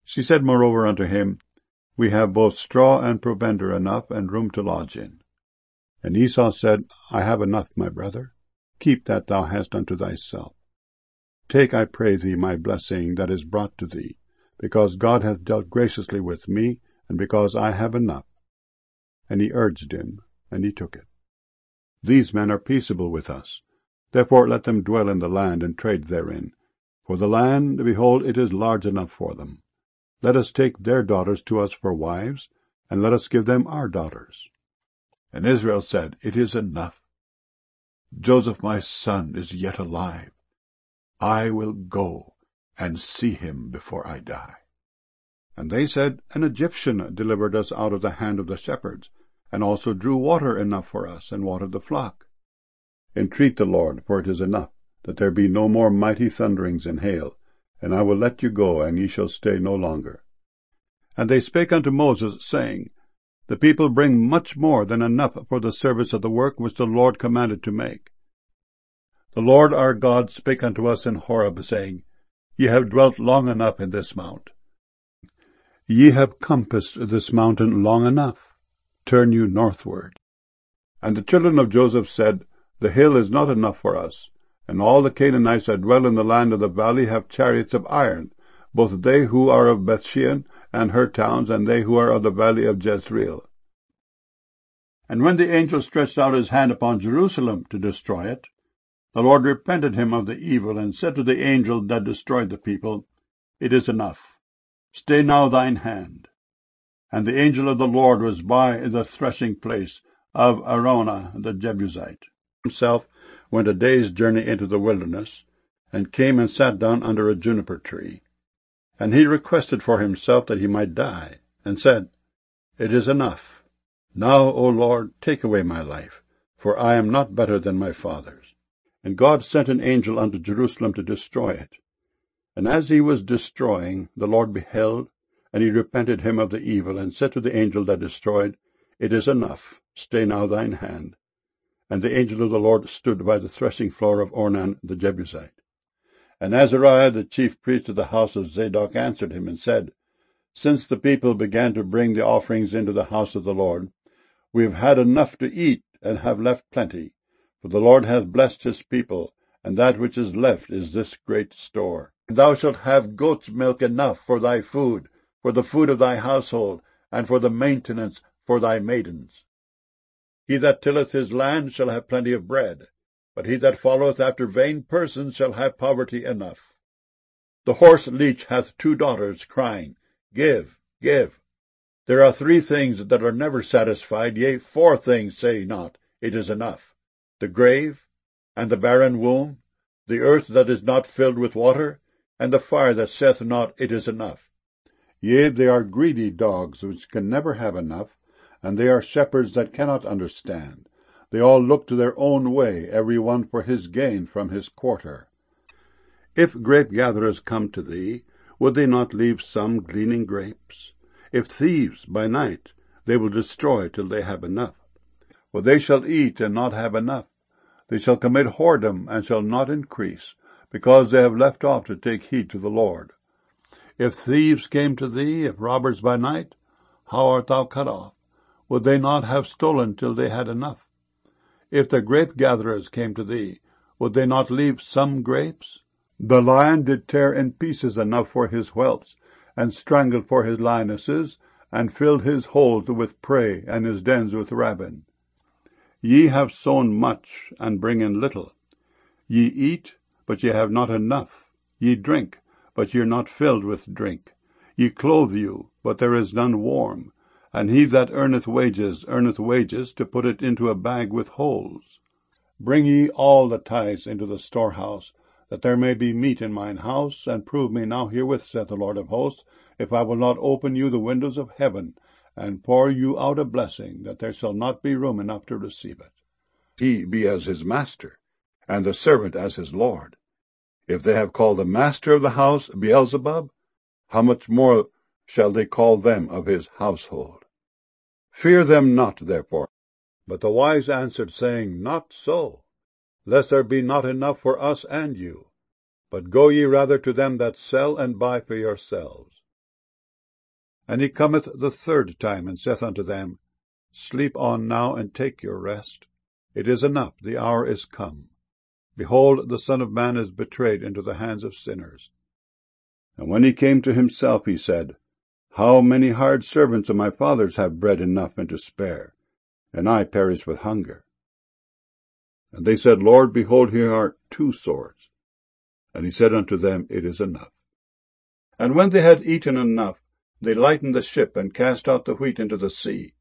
She said moreover unto him, We have both straw and provender enough, and room to lodge in. And Esau said, I have enough, my brother. Keep that thou hast unto thyself. Take, I pray thee, my blessing that is brought to thee, because God hath dealt graciously with me, and because I have enough. And he urged him, and he took it. These men are peaceable with us. Therefore let them dwell in the land, and trade therein. For the land, behold, it is large enough for them. Let us take their daughters to us for wives, and let us give them our daughters. And Israel said, It is enough. Joseph my son is yet alive. I will go and see him before I die. And they said, An Egyptian delivered us out of the hand of the shepherds, and also drew water enough for us, and watered the flock. Entreat the Lord, for it is enough, that there be no more mighty thunderings and hail, and I will let you go, and ye shall stay no longer. And they spake unto Moses, saying, The people bring much more than enough for the service of the work which the Lord commanded to make. The Lord our God spake unto us in Horeb, saying, Ye have dwelt long enough in this mount. Ye have compassed this mountain long enough. Turn you northward. And the children of Joseph said, The hill is not enough for us, and all the Canaanites that dwell in the land of the valley have chariots of iron, both they who are of Bethshean and her towns, and they who are of the valley of Jezreel. And when the angel stretched out his hand upon Jerusalem to destroy it, the Lord repented him of the evil, and said to the angel that destroyed the people, It is enough. Stay now thine hand. And the angel of the Lord was by the threshing place of Araunah the Jebusite. Himself went a day's journey into the wilderness, and came and sat down under a juniper tree. And he requested for himself that he might die, and said, It is enough. Now, O Lord, take away my life, for I am not better than my fathers. And God sent an angel unto Jerusalem to destroy it. And as he was destroying, the Lord beheld, and he repented him of the evil, and said to the angel that destroyed, It is enough. Stay now thine hand. And the angel of the Lord stood by the threshing floor of Ornan the Jebusite. And Azariah the chief priest of the house of Zadok answered him, and said, Since the people began to bring the offerings into the house of the Lord, we have had enough to eat, and have left plenty. For the Lord hath blessed his people, and that which is left is this great store. Thou shalt have goat's milk enough for thy food, for the food of thy household, and for the maintenance for thy maidens. He that tilleth his land shall have plenty of bread, but he that followeth after vain persons shall have poverty enough. The horse leech hath 2 daughters, crying, Give, give. There are 3 things that are never satisfied, yea, 4 things say not, It is enough. The grave, and the barren womb, the earth that is not filled with water, and the fire that saith not, It is enough. Yea, they are greedy dogs, which can never have enough, and they are shepherds that cannot understand. They all look to their own way, every one for his gain from his quarter. If grape-gatherers come to thee, would they not leave some gleaning grapes? If thieves by night, they will destroy till they have enough. For they shall eat and not have enough. They shall commit whoredom and shall not increase, because they have left off to take heed to the Lord. If thieves came to thee, if robbers by night, how art thou cut off? Would they not have stolen till they had enough? If the grape-gatherers came to thee, would they not leave some grapes? The lion did tear in pieces enough for his whelps, and strangled for his lionesses, and filled his holes with prey, and his dens with rabble. Ye have sown much, and bring in little. Ye eat, but ye have not enough. Ye drink, but ye are not filled with drink. Ye clothe you, but there is none warm. And he that earneth wages to put it into a bag with holes. Bring ye all the tithes into the storehouse, that there may be meat in mine house, and prove me now herewith, saith the Lord of hosts, if I will not open you the windows of heaven, and pour you out a blessing, that there shall not be room enough to receive it. He be as his master, and the servant as his Lord. If they have called the master of the house Beelzebub, how much more shall they call them of his household? Fear them not, therefore. But the wise answered, saying, Not so, lest there be not enough for us and you. But go ye rather to them that sell and buy for yourselves. And he cometh the third time, and saith unto them, Sleep on now, and take your rest. It is enough, the hour is come. Behold, the Son of Man is betrayed into the hands of sinners. And when he came to himself, he said, How many hired servants of my father's have bread enough and to spare, and I perish with hunger? And they said, Lord, behold, here are 2 swords. And he said unto them, It is enough. And when they had eaten enough, they lightened the ship, and cast out the wheat into the sea,